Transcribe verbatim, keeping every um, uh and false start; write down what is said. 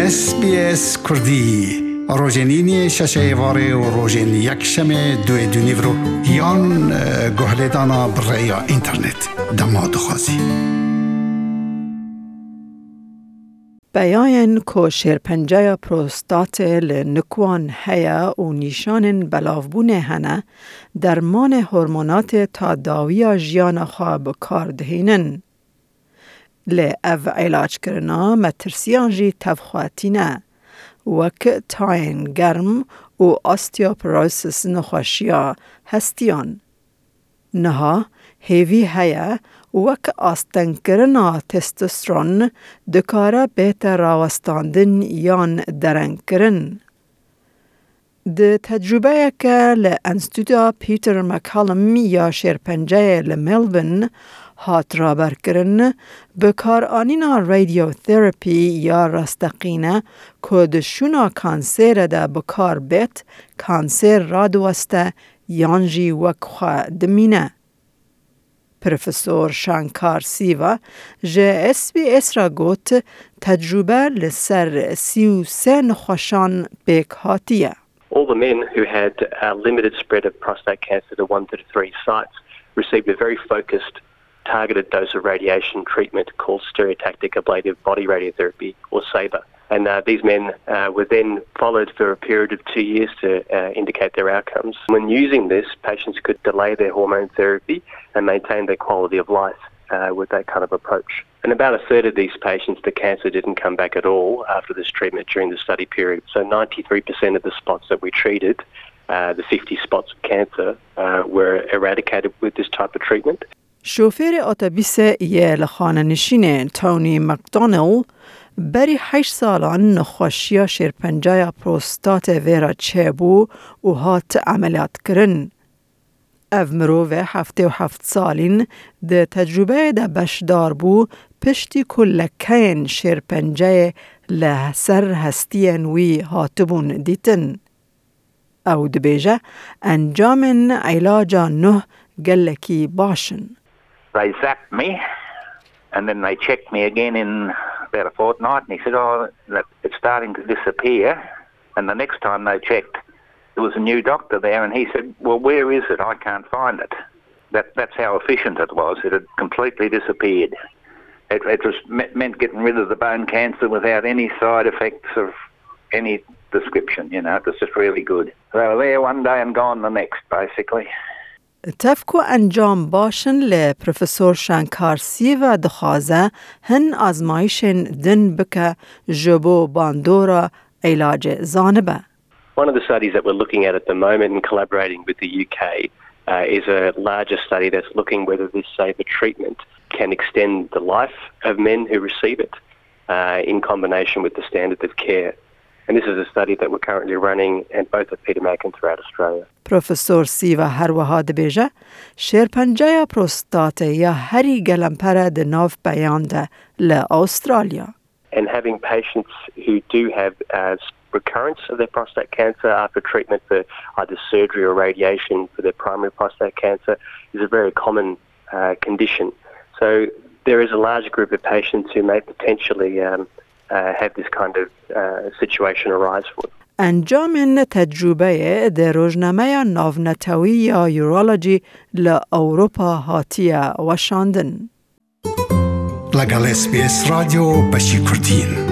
اس بی اس کردی روزنینی ششه واره و روزن یک شمه دوی دونیورو یان گهلدانا برای اینترنت دماد خوازی بیاین که شیرپنجه پروستات لنکوان هیا و نیشان بلاوبون هنه درمان هورمونات تا داوی جیان خواب کار دهینن. لی او علاج کرنا مترسیان جی تفخواتینه وک تاین گرم و استیوپروسیس نخوشیا هستیان. نها هیوی هیا وک آستن کرنا تستوسترون دکاره بهتر راوستاندن یان درنگ کرن. ده تجربه که لانستیتوت پیتر مکالم یا شیرپنجه لملبن هات رابر کرن بکار آنینا رادیو تراپی یا رستقینه که دشونا کانسر ده بکار بیت کانسر رادوسته یانجی وکخوا دمینه. پروفسور شانکار سیوا جه اس بی اس را گوت تجربه لسر سیو سه نخوشان بیک هاتیه. All the men who had a limited spread of prostate cancer to one to three sites received a very focused, targeted dose of radiation treatment called stereotactic ablative body radiotherapy, or SABR. And uh, these men uh, were then followed for a period of two years to uh, indicate their outcomes. When using this, patients could delay their hormone therapy and maintain their quality of life uh, with that kind of approach. And about a third of these patients, the cancer didn't come back at all after this treatment during the study period. So ninety-three percent of the spots that we treated, uh, the fifty spots of cancer, uh, were eradicated with this type of treatment. شوفیر اتوبیس یه لخانه نشین تونی مکدونل بری هشت سالان نخوشیا شیرپنجه پروستات ویرا چه بو و هات عملیات کرن. او مروه هفته و هفت سالین ده تجربه ده بشدار بو پشتی کلکین شیرپنجه لحسر هستین وی هاتبون دیتن. او دبیجه انجام علاجا نه گلکی باشن. They zapped me, and then they checked me again in about a fortnight, and he said, oh, it's starting to disappear. And the next time they checked, there was a new doctor there, and he said, well, where is it? I can't find it. That, that's how efficient it was. It had completely disappeared. It, it was meant getting rid of the bone cancer without any side effects of any description, you know. It was just really good. They were there one day and gone the next, basically. تفکو انجام باشن ل پروفسور شانکار سیوا دخوازه هن آزمایشن دن بکه جبو باندورا علاج زانبه. One of the studies that we're looking at at the moment and collaborating with the U K uh, is a larger study that's looking whether this SABR treatment can extend the life of men who receive it uh, in combination with the standard of care. And this is a study that we're currently running at both at Peter Mac and throughout Australia. Professor Siva Harwaha debija شیرپنجه پروستات یا هری گلمپره د ناف بیانده ل Australia. And having patients who do have uh, recurrence of their prostate cancer after treatment for either surgery or radiation for their primary prostate cancer is a very common uh, condition. So there is a large group of patients who may potentially um, uh, have this kind of uh, situation arise for them. انجام تجربه در روزنامه ناونتوی یا یورولوژی لأوروپا هاتیه وشاندن. لگل اس بی اس رادیو بشی کردین.